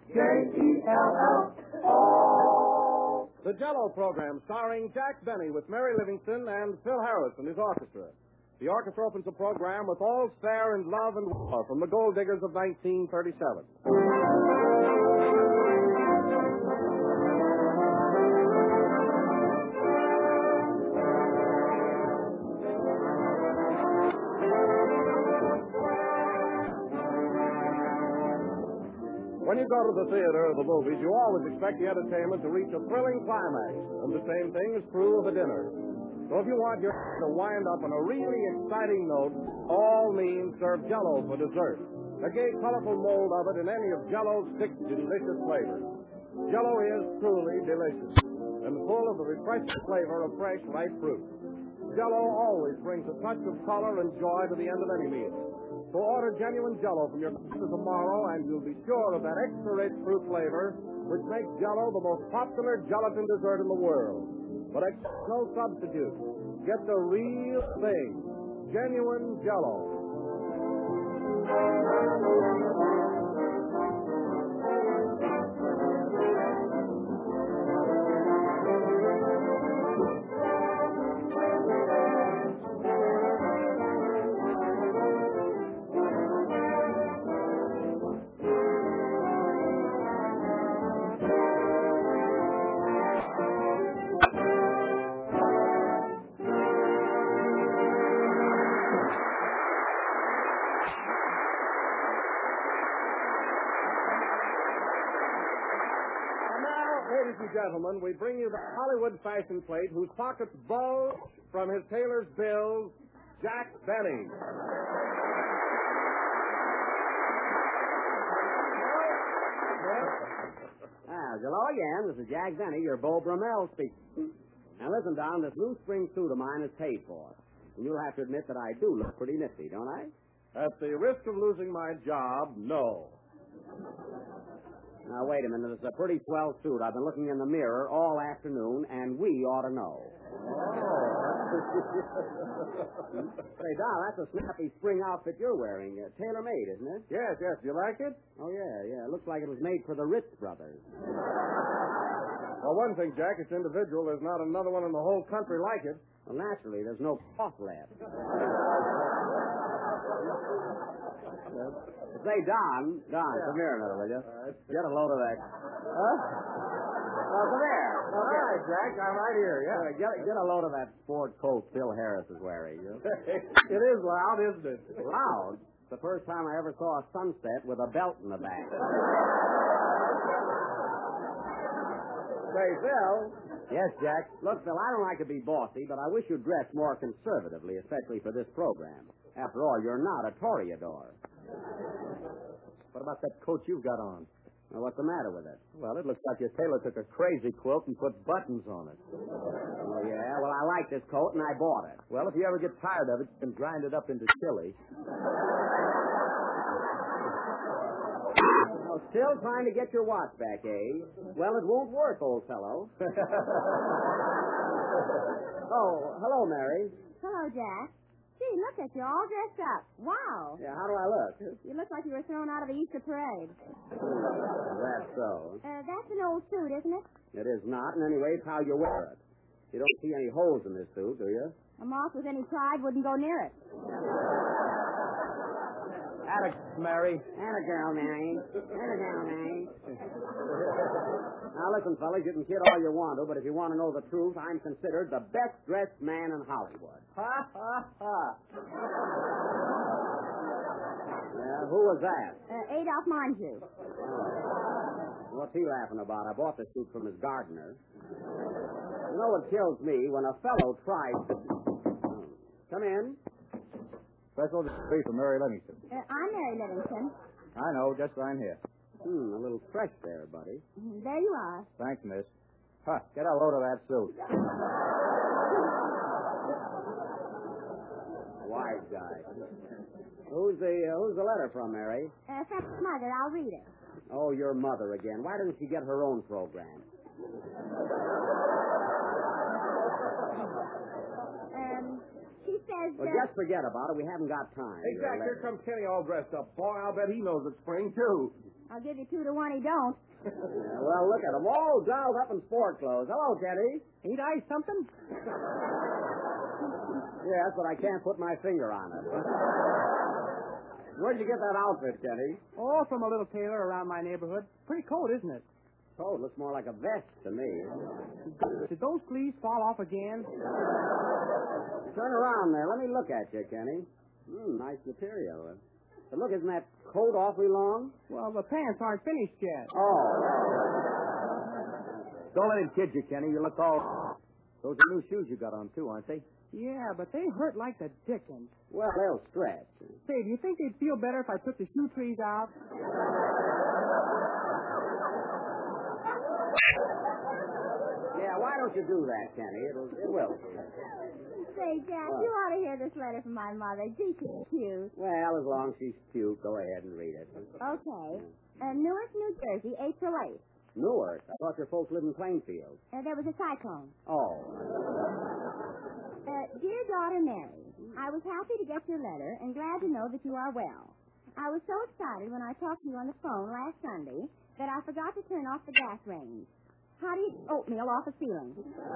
J-E-L-L-O. The Jell-O program starring Jack Benny with Mary Livingston and Phil Harris and his orchestra. The orchestra opens the program with All's Fair in Love and War from the Gold Diggers of 1937. When you go to the theater or the movies, you always expect the entertainment to reach a thrilling climax, and the same thing is true of a dinner. So if you want your to wind up on a really exciting note, all means serve Jell-O for dessert. A gay, colorful mold of it in any of Jell-O's 6 delicious flavors. Jell-O is truly delicious and full of the refreshing flavor of fresh, ripe fruit. Jell-O always brings a touch of color and joy to the end of any meal. So order genuine Jell-O from your customer tomorrow, and you'll be sure of that extra rich fruit flavor, which makes Jell-O the most popular gelatin dessert in the world. But no substitute. Get the real thing. Genuine Jell-O. Ladies and gentlemen, we bring you the Hollywood fashion plate whose pockets bulge from his tailor's bills, Jack Benny. Hello again. This is Jack Benny, your Beau Brummel speaking. Now listen, Don, this new spring suit of mine is paid for. And you'll have to admit that I do look pretty nifty, don't I? At the risk of losing my job, no. Now, wait a minute. It's a pretty swell suit. I've been looking in the mirror all afternoon, and we ought to know. Say, Don, that's a snappy spring outfit you're wearing. Tailor-made, isn't it? Yes. Do you like it? Oh, yeah. It looks like it was made for the Ritz brothers. Well, one thing, Jack, it's individual. There's not another one in the whole country like it. Well, naturally, there's no cloth left. Say, Don, come here a minute, will you? Get a load of that. Huh? Well, come here. All right, Jack, I'm right here, yeah. Get a load of that sport coat Phil Harris is wearing. It is loud, isn't it? Loud? It's the first time I ever saw a sunset with a belt in the back. Say, Phil. Yes, Jack? Look, Phil, I don't like to be bossy, but I wish you'd dress more conservatively, especially for this program. After all, you're not a toreador. What about that coat you've got on? Well, what's the matter with it? Well, it looks like your tailor took a crazy quilt and put buttons on it. Oh, yeah? Well, I like this coat, and I bought it. Well, if you ever get tired of it, you can grind it up into chili. Oh, still trying to get your watch back, eh? Well, it won't work, old fellow. Oh, hello, Mary. Hello, Jack. Gee, look at you, all dressed up. Wow. Yeah, how do I look? You look like you were thrown out of the Easter parade. That's so. That's an old suit, isn't it? It is not, and anyway, it's how you wear it. You don't see any holes in this suit, do you? A moth with any pride wouldn't go near it. Atta, Mary. Atta girl, Mary. Now, listen, fellas, you can kid all you want to, but if you want to know the truth, I'm considered the best-dressed man in Hollywood. Ha, ha, ha. Who was that? Adolph Monju. What's he laughing about? I bought the suit from his gardener. You know what kills me? When a fellow tries to... Come in. Special delivery for Mary Livingston. I'm Mary Livingston. I know, just sign here. A little fresh there, buddy. There you are. Thanks, miss. Huh, get a load of that suit. Wise guy. Who's the letter from, Mary? From Mother. I'll read it. Oh, your mother again. Why doesn't she get her own program? She says... Well, just forget about it. We haven't got time. Hey, Jack, here comes Kenny all dressed up. Boy, I'll bet he knows it's spring, too. I'll give you 2 to 1 he don't. Well, look at them. All dolled up in sport clothes. Hello, Kenny. Ain't I something? Yes, but I can't put my finger on it. Where'd you get that outfit, Kenny? Oh, from a little tailor around my neighborhood. Pretty cold, isn't it? Oh, it looks more like a vest to me. Did those sleeves fall off again? Turn around there. Let me look at you, Kenny. Nice material. But look, isn't that coat awfully long? Well, the pants aren't finished yet. Oh. Don't let him kid you, Kenny. You look all... Those are new shoes you got on, too, aren't they? Yeah, but they hurt like the dickens. Well, they'll stretch. Say, do you think they'd feel better if I took the shoe trees out? Yeah, why don't you do that, Kenny? It will. Say, Jack, you ought to hear this letter from my mother. Gee, she's cute. Well, as long as she's cute, go ahead and read it. Okay. Newark, New Jersey, April 8th. Newark? I thought your folks lived in Plainfield. There was a cyclone. Oh. Dear daughter Mary, I was happy to get your letter and glad to know that you are well. I was so excited when I talked to you on the phone last Sunday that I forgot to turn off the gas range. How do you oatmeal off a ceiling?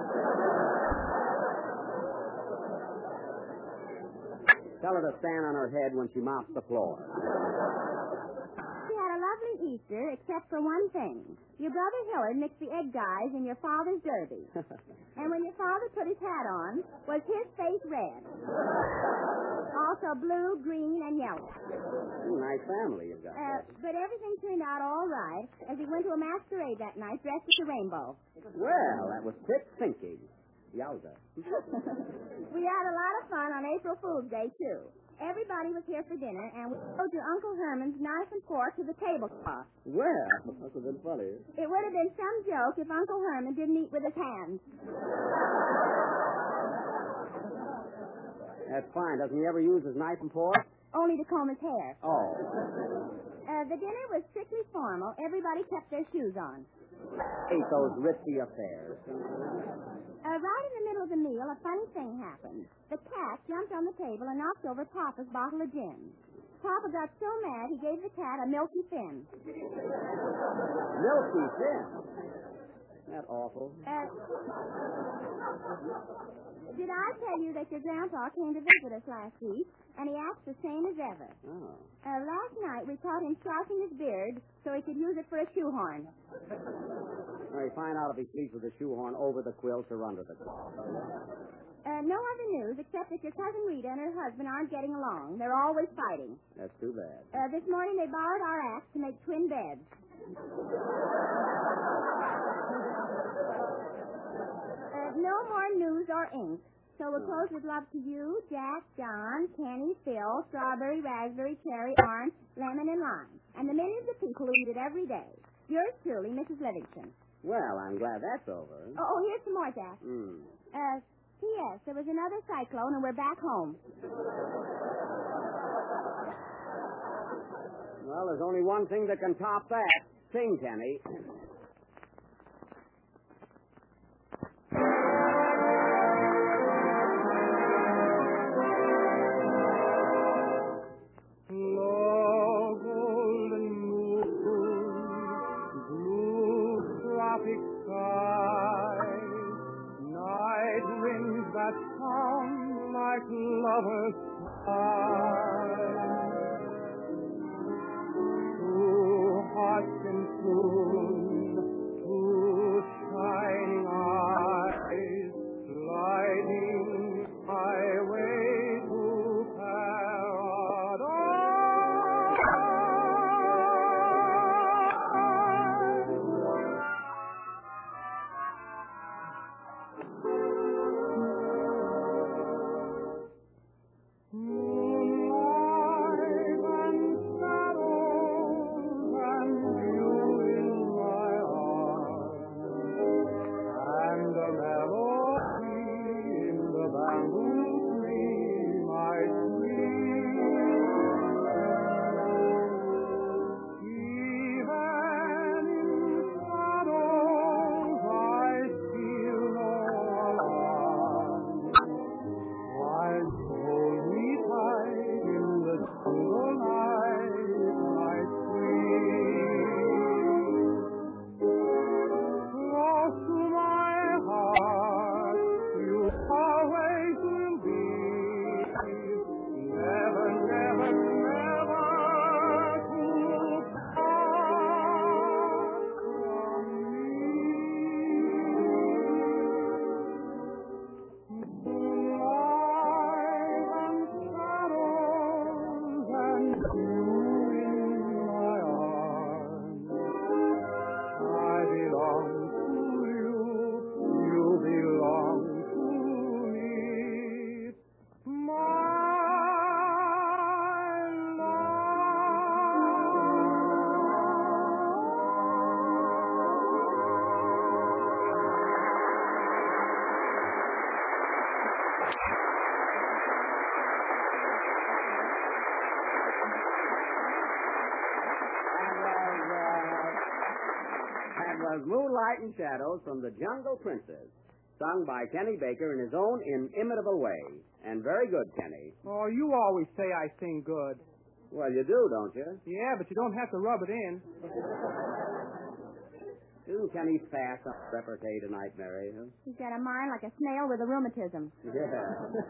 Tell her to stand on her head when she mops the floor. She had a lovely Easter, except for one thing. Your brother Hillard mixed the egg dyes in your father's derby. And when your father put his hat on, was his face red? Also blue, green, and yellow. Nice family you've got. But everything turned out all right as he went to a masquerade that night dressed as a rainbow. Well, that was quick thinking. Yowza. We had a lot of fun on April Fool's Day, too. Everybody was here for dinner, and we showed your Uncle Herman's knife and fork to the tablecloth. Well, that must have been funny. It would have been some joke if Uncle Herman didn't eat with his hands. That's fine. Doesn't he ever use his knife and fork? Only to comb his hair. Oh. The dinner was strictly formal. Everybody kept their shoes on. Hate those risky affairs. Right in the middle of the meal, a funny thing happened. The cat jumped on the table and knocked over Papa's bottle of gin. Papa got so mad he gave the cat a milky fin. Milky fin? That awful. Did I tell you that your grandpa came to visit us last week, and he acts the same as ever? Oh. Last night we caught him stroking his beard so he could use it for a shoehorn. Well, you find out if he sleeps with a shoehorn over the quilt or under the quilt. No other news except that your cousin Rita and her husband aren't getting along. They're always fighting. That's too bad. This morning they borrowed our axe to make twin beds. No more news or ink. So we'll close with love to you, Jack, John, Kenny, Phil, Strawberry, Raspberry, Cherry, Orange, Lemon, and Lime. And the millions of people who eat it every day. Yours truly, Mrs. Livingston. Well, I'm glad that's over. Oh, here's some more, Jack. P.S. There was another cyclone, and we're back home. Well, there's only one thing that can top that. Sing, Kenny. Lovers two hearts in tune, two shining eyes, gliding highway to paradise. was Moonlight and Shadows from The Jungle Princess, sung by Kenny Baker in his own inimitable way. And very good, Kenny. Oh, you always say I sing good. Well, you do, don't you? Yeah, but you don't have to rub it in. Isn't Kenny fast on repartee tonight, Mary? Huh? He's got a mind like a snail with a rheumatism. Yeah.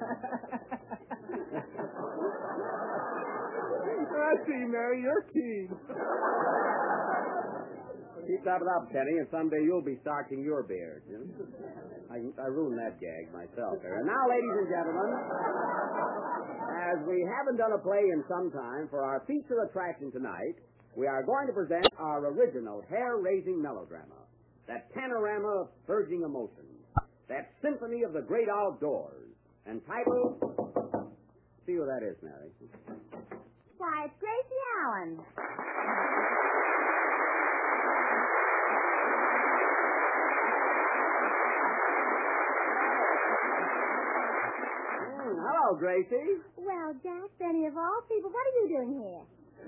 I see, Mary. You're keen. Keep that up, Kenny, and someday you'll be starching your beard. You know? I ruined that gag myself there. And now, ladies and gentlemen, as we haven't done a play in some time, for our feature attraction tonight, we are going to present our original hair-raising melodrama, that panorama of surging emotion, that symphony of the great outdoors, entitled... See who that is, Mary. Why, it's Gracie Allen. Hello, Gracie. Well, Jack Benny, of all people, what are you doing here?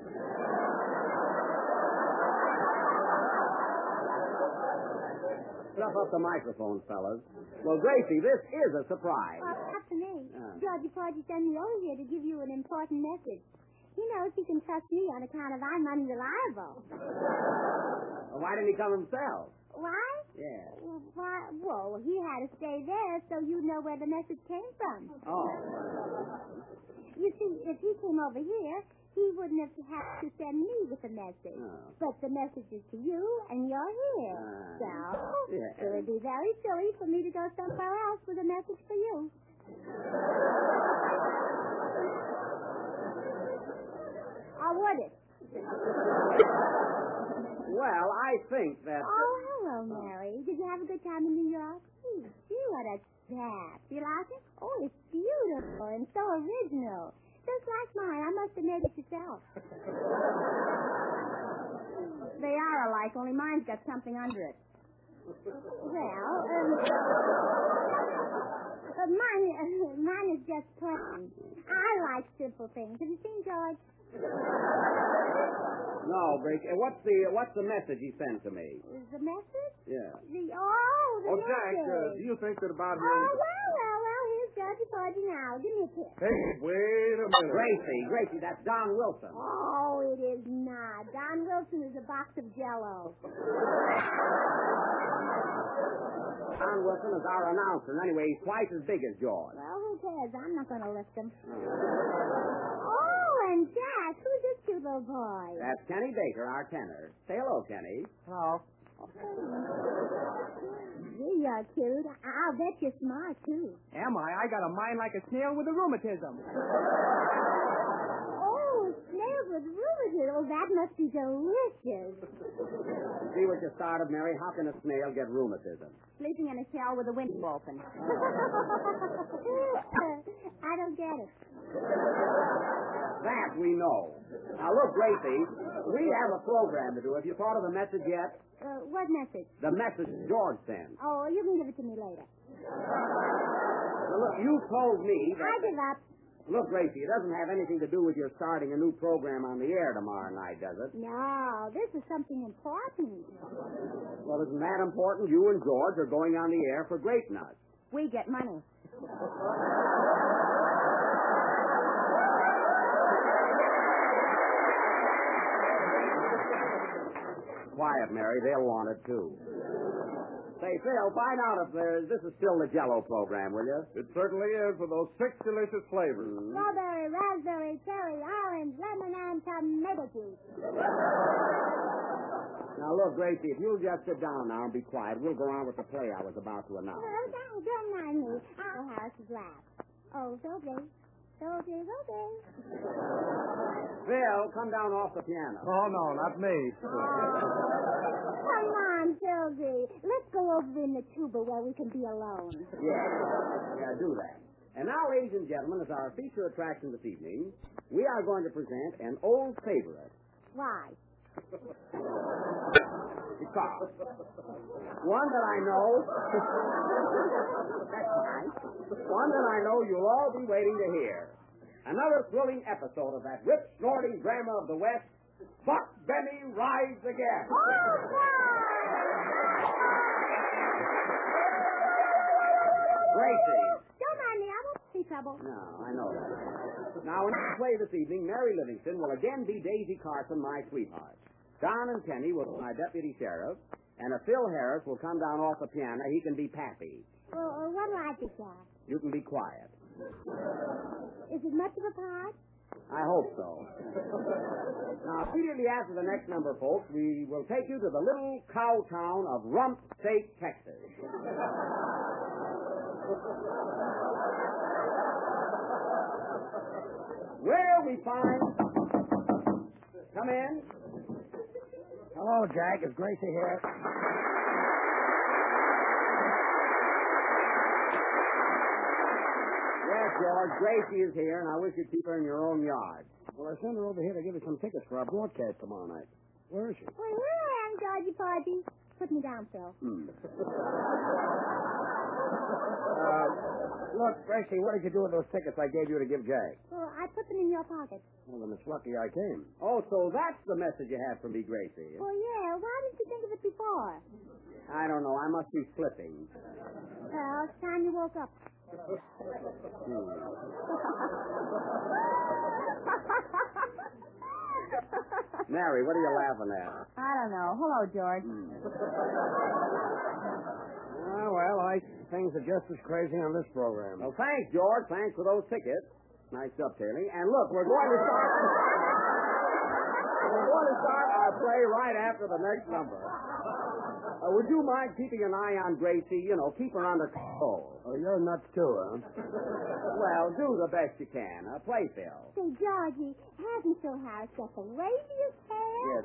Stuff up the microphones, fellas. Well, Gracie, this is a surprise. Well, up to me. Georgie Porgy sent me over here to give you an important message. He knows he can trust me on account of I'm unreliable. Well, why didn't he come himself? Why? Yeah. Why? Well, he had to stay there so you know where the message came from. Oh. You see, if he came over here, he wouldn't have had to send me with the message. Oh. But the message is to you, and you're here. So, Yeah. it would be very silly for me to go somewhere else with a message for you. Or would it? Well, I think that... Oh, hello, Mary. Did you have a good time in New York? Gee, what a chap. You like it? Oh, it's beautiful and so original. Just like mine. I must have made it yourself. They are alike, only mine's got something under it. Well, mine is just plain. I like simple things. Have you seen George? No, Gracie. What's the message he sent to me? The message? Yeah. The Jack, message. do you think that about Oh, him... well, here's Georgie Porgy now. Give me a kiss. Hey, wait a minute. Gracie, that's Don Wilson. Oh, it is not. Don Wilson is a box of Jell-O. Don Wilson is our announcer. Anyway, he's twice as big as George. Well, who cares? I'm not going to lift him. Oh, and Jack, who's this cute little boy? That's Kenny Baker, our tenor. Say hello, Kenny. Hello. Gee, you're cute. I'll bet you're smart, too. Am I? I got a mind like a snail with a rheumatism. Oh, snails with rheumatism. Oh, that must be delicious. See what you started, Mary? How can a snail get rheumatism? Sleeping in a shell with the window open. I don't get it. That we know. Now, look, Gracie, we have a program to do. Have you thought of the message yet? What message? The message George sent. Oh, you can give it to me later. Now, look, you told me that... I give up. Look, Gracie, it doesn't have anything to do with your starting a new program on the air tomorrow night, does it? No, this is something important. Well, isn't that important? You and George are going on the air for Great Nuts. We get money. Quiet, Mary. They'll want it, too. Say, Phil, find out if this is still the Jell-O program, will you? It certainly is, with those 6 delicious flavors. Strawberry, raspberry, cherry, orange, lemon, and tomato juice. Now, look, Gracie, if you'll just sit down now and be quiet, we'll go on with the play I was about to announce. Oh, don't mind me. Oh, Harris is laugh. Oh, okay. Okay. Phil, come down off the piano. Oh, no, not me. Come on, Sylvie. Let's go over in the tuba where we can be alone. Yeah, do that. And now, ladies and gentlemen, as our feature attraction this evening, we are going to present an old favorite. Why? Because one that I know... That's nice. One that I know you'll all be waiting to hear. Another thrilling episode of that rip-snorting drama of the West, Buck Benny Rides Again. Oh, God! trouble. No, I know that. Now, when I play this evening, Mary Livingston will again be Daisy Carson, my sweetheart. Don and Penny will be my deputy sheriff, and if Phil Harris will come down off the piano, he can be Pappy. Well, what'll I be, Jack? You can be quiet. Is it much of a part? I hope so. Now, immediately after the next number, folks, we will take you to the little cow town of Rump State, Texas. Where we find... Come in. Hello, Jack. It's Gracie here. Yes, George, Gracie is here, and I wish you'd keep her in your own yard. Well, I sent her over here to give us some tickets for our broadcast tomorrow night. Where is she? Well, here I am, Georgie Porgy. Put me down, Phil. Look, Gracie, what did you do with those tickets I gave you to give Jack? Well, I put them in your pocket. Well, then it's lucky I came. Oh, so that's the message you have for me, Gracie. Well, yeah. Why didn't you think of it before? I don't know. I must be slipping. Well, it's time you woke up. Mary, what are you laughing at? I don't know. Hello, George. Well, things are just as crazy on this program. Well, thanks, George. Thanks for those tickets. Nice dovetailing. And look, we're going to start our play right after the next number. Would you mind keeping an eye on Gracie? You know, keep her under control. Oh, you're nuts too, huh? Well, do the best you can. Play, Phil. Say, Georgie, hasn't Phil Harris got the craziest hair? Yes.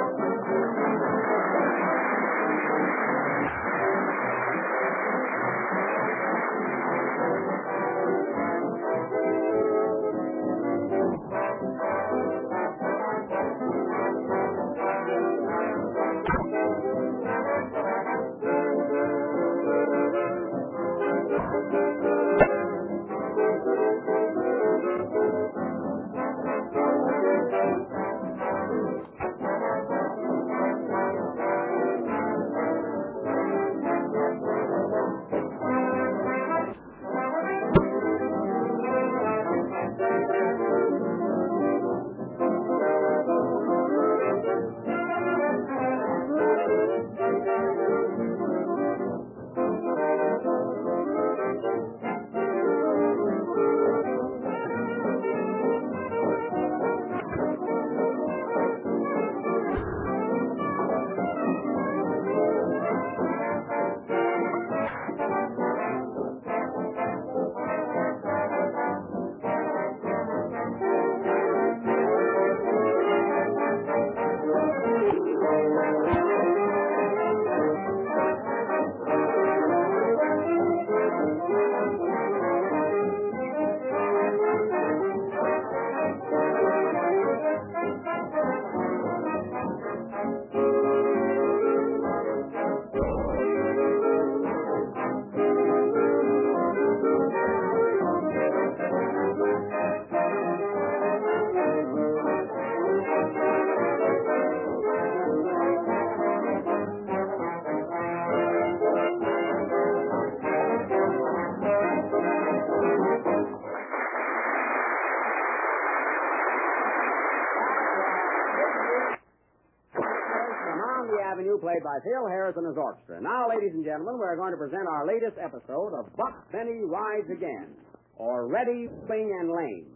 Played by Phil Harris and his orchestra. Now, ladies and gentlemen, we're going to present our latest episode of Buck Benny Rides Again, or Ready, Sling, and Lame.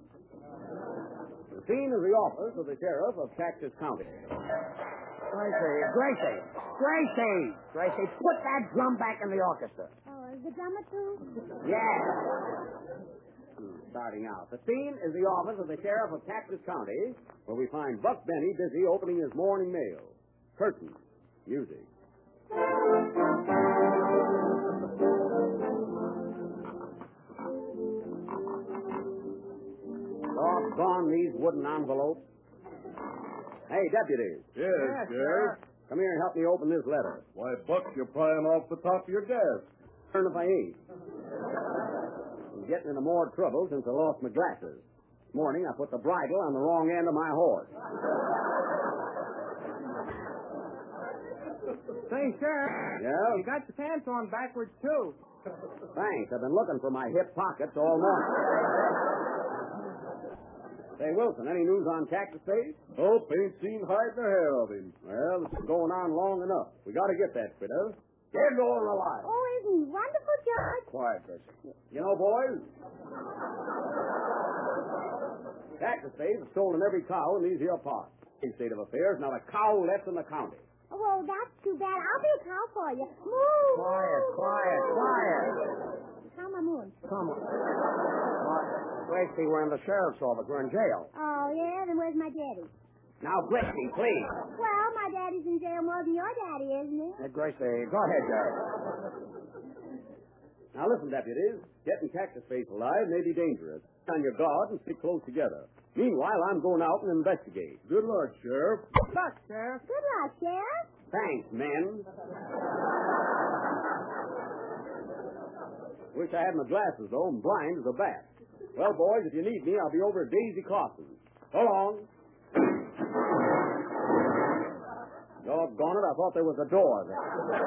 The scene is the office of the sheriff of Cactus County. Gracie, put that drum back in the orchestra. Oh, is the drummer too? Yes. Starting out. The scene is the office of the sheriff of Cactus County, where we find Buck Benny busy opening his morning mail. Curtain. Music. Doggone these wooden envelopes. Hey, deputy. Yes, Sheriff. Come here and help me open this letter. Why, Buck, you're prying off the top of your desk. Turn if I ain't. I'm getting into more trouble since I lost my glasses. This morning I put the bridle on the wrong end of my horse. Say, Sheriff, Yeah? you got your pants on backwards, too. Thanks. I've been looking for my hip pockets all morning. Say, Wilson, any news on Cactus Face? Hope ain't seen hide nor hair of him. Well, it's been going on long enough. We got to get that critter. Get going alive. Oh, isn't he wonderful, George? Quiet, Bessie. You know, boys, Cactus Face has stolen every cow in these here parts. In state of affairs, not a cow left in the county. Oh, well, that's too bad. I'll be a cow for you. Moo! Quiet. How am I moving? Come on. Gracie, we're in the sheriff's office. We're in jail. Oh, yeah? Then where's my daddy? Now, Gracie, please. Well, my daddy's in jail more than your daddy, isn't he? Gracie, go ahead, Sheriff. Now, listen, deputies. Getting Cactus Face alive may be dangerous. On your guard and stick close together. Meanwhile, I'm going out and investigate. Good luck, Sheriff. Good luck, Sheriff. Good luck, Sheriff. Thanks, men. Wish I had my glasses, though. I'm blind as a bat. Well, boys, if you need me, I'll be over at Daisy Carson's. So long. Doggone it, I thought there was a door there.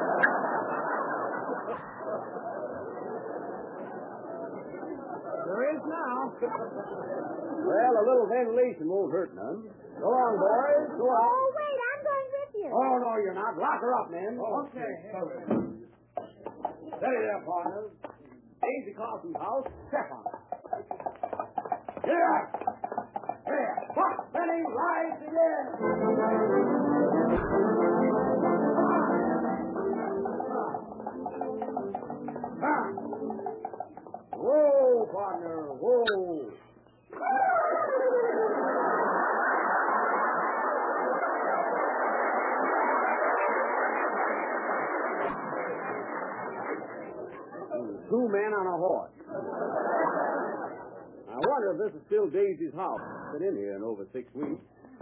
There is now. Well, a little ventilation won't hurt none. Go on, boys. Go on. Oh, wait, I'm going with you. Oh, no, you're not. Lock her up, men. Okay. Steady there, partners. Daisy Carson's house. Step on it. Here. Here. What? Benny, rise again. Whoa, partner. Whoa. Two men on a horse. I wonder if this is still Daisy's house. Been in here in over 6 weeks.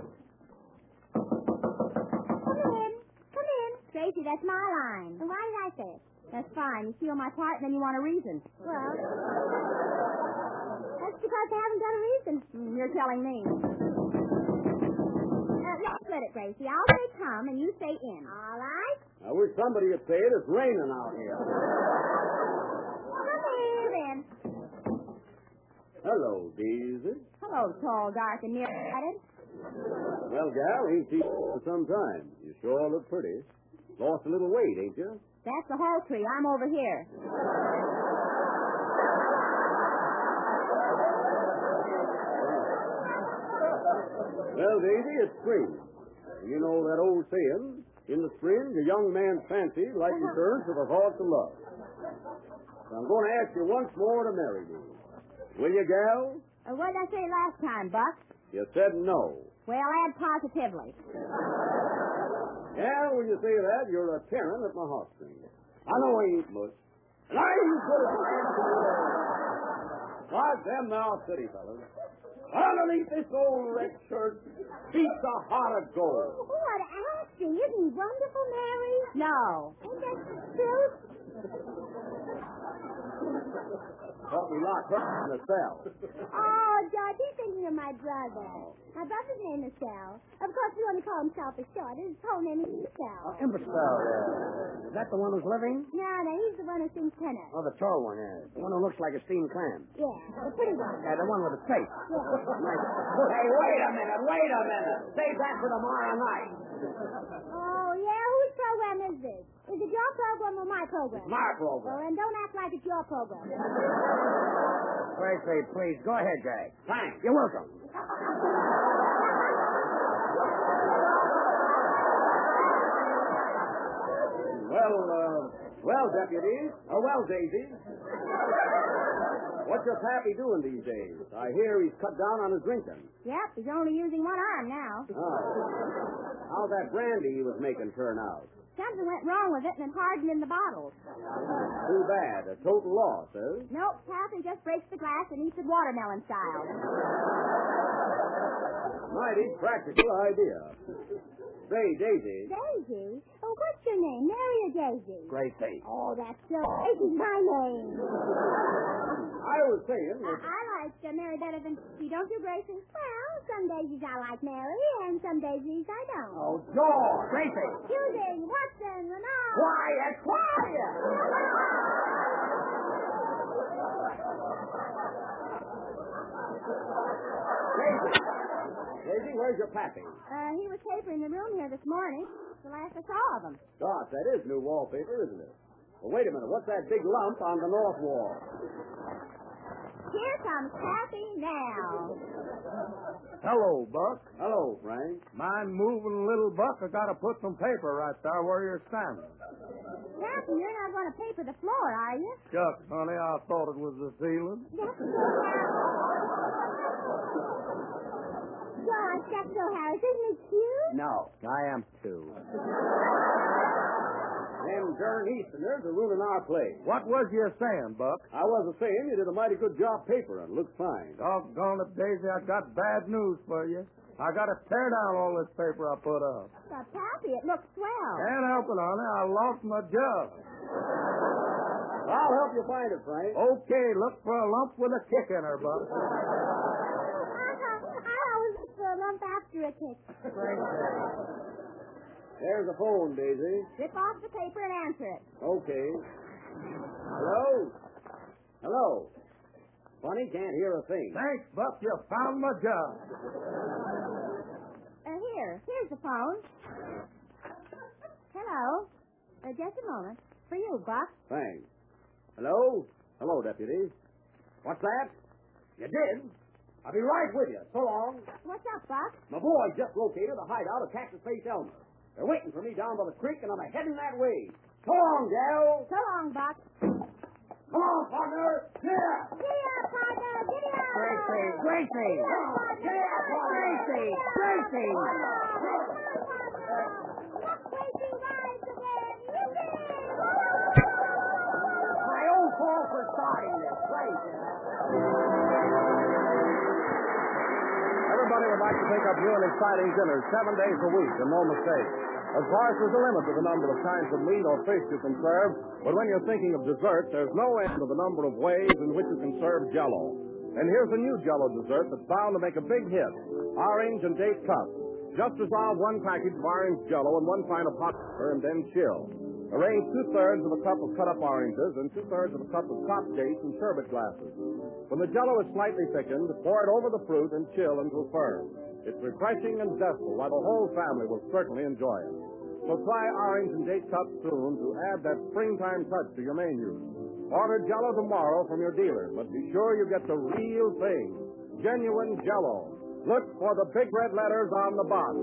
Come in. Tracy, that's my line. And why did I say it? That's fine. You steal my part and then you want a reason. Well, that's because I haven't got a reason. You're telling me. Let's split it, Gracie. I'll say come and you say in. All right? I wish somebody would say it. It's raining out here. Come here, then. Hello, Daisy. Hello, tall, dark, and near-sighted. Well, gal, ain't seen you for some time. You sure look pretty. Lost a little weight, ain't you? That's the whole tree. I'm over here. Well, Daisy, it's spring. You know that old saying, in the spring, the young man's fancy like returns to the thoughts of love. So I'm going to ask you once more to marry me. Will you, gal? What did I say last time, Buck? You said no. Well, add positively. Yeah, when you say that, you're a tearing at my heartstrings. I know I ain't much. And I ain't good at God damn now, city fellas. Underneath this old red shirt beats a heart of gold. Oh, what acting. Isn't he wonderful, Mary? No. Ain't that true? Thought we locked her in the cell. Oh, George, he's thinking of my brother. My brother's name is Sal. Of course, we only call himself a short. His whole name is Sal. Imbecile, yeah. Is that the one who's living? No, he's the one who sings tenor. Oh, the tall one, yeah. The one who looks like a steamed clam. Yeah, the pretty one. Yeah, the one with the face. Yeah. Hey, wait a minute. Save that for tomorrow night. Oh, yeah? Whose program is this? Is it your program or my program? My program. Well, then don't act like it's your program. Gracie, please, go ahead, Jag. Thanks. You're welcome. Well, deputies. Well, Daisy. What's your pappy doing these days? I hear he's cut down on his drinking. Yep, he's only using one arm now. Oh. How'd that brandy he was making turn out? Something went wrong with it and it hardened in the bottles. Too bad. A total loss, eh? Nope, Pappy just breaks the glass and eats it watermelon style. Mighty practical idea. Say, Daisy. Daisy? Oh, what's your name, Mary or Daisy? Gracie. Oh, that's so... This is my name. I was saying that... I like Mary better than you, don't you, Gracie? Well, some daisies I like Mary, and some daisies I don't. Oh, George! Gracie! Choosing Watson, Renaud, Quiet, quiet! Daisy, where's your pappy? He was papering the room here this morning. It's the last I saw of him. Gosh, that is new wallpaper, isn't it? Well, wait a minute. What's that big lump on the north wall? Here comes Pappy now. Hello, Buck. Hello, Frank. Mind moving, little Buck? I got to put some paper right there where you're standing. Pappy, you're not going to paper the floor, are you? Shucks, honey, I thought it was the ceiling. That's so Gosh, that's so Harris. Isn't it cute? No. I am too. Them darn Easterners are ruining our place. What was you saying, Buck? I wasn't saying you did a mighty good job papering. Looks fine. Doggone it, Daisy, I got bad news for you. I got to tear down all this paper I put up. But, Pappy, it looks swell. Can't help it, honey. I lost my job. I'll help you find it, Frank. Okay, look for a lump with a kick in her, Buck. I always look for a lump after a kick. There's the phone, Daisy. Rip off the paper and answer it. Okay. Hello? Hello? Funny, can't hear a thing. Thanks, Buck. You found my job. Here's the phone. Hello. Just a moment. For you, Buck. Thanks. Hello? Hello, Deputy. What's that? You did? I'll be right with you. So long. What's up, Buck? My boy just located a hideout of Cactus Face Elmer. They're waiting for me down by the creek, and I'm heading that way. So long, gal. So long, Buck. Come on, partner. Yeah. Giddy up, partner. Giddy up. Gracie. Giddy up, partner. Gracie. Come on, partner. Look, Gracie rides again. My own fault for starting this place. Everybody would like to take up new and exciting dinners 7 days a week, and no mistake. Of course, there's a limit to the number of kinds of meat or fish you can serve, but when you're thinking of dessert, there's no end to the number of ways in which you can serve Jell-O. And here's a new Jell-O dessert that's bound to make a big hit: orange and date cups. Just dissolve one package of orange Jell-O in 1 pint of hot water and then chill. Arrange 2/3 of a cup of cut-up oranges and 2/3 of a cup of chopped dates in sherbet glasses. When the Jell-O is slightly thickened, pour it over the fruit and chill until firm. It's refreshing and zestful, while the whole family will certainly enjoy it. So try orange and date cups soon to add that springtime touch to your menu. Order Jell-O tomorrow from your dealer, but be sure you get the real thing. Genuine Jell-O. Look for the big red letters on the box.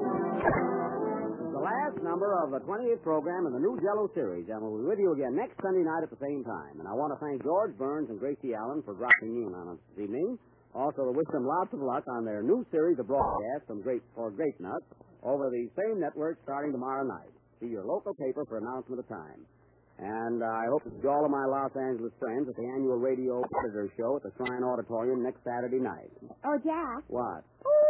The last number of the 28th program in the new Jell-O series, and we'll be with you again next Sunday night at the same time. And I want to thank George Burns and Gracie Allen for dropping in on us this evening. Also, to wish them lots of luck on their new series of broadcasts from Grape Nuts over the same network starting tomorrow night. See your local paper for announcement of time. And I hope to see all of my Los Angeles friends at the annual radio visitor show at the Shrine Auditorium next Saturday night. Oh, Jack. What?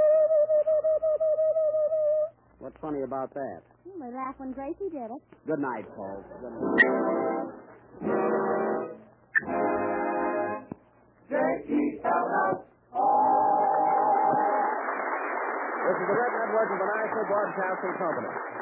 What's funny about that? We laughed when Gracie did it. Good night, folks. Good night. This is the Red Network of the National Broadcasting Company.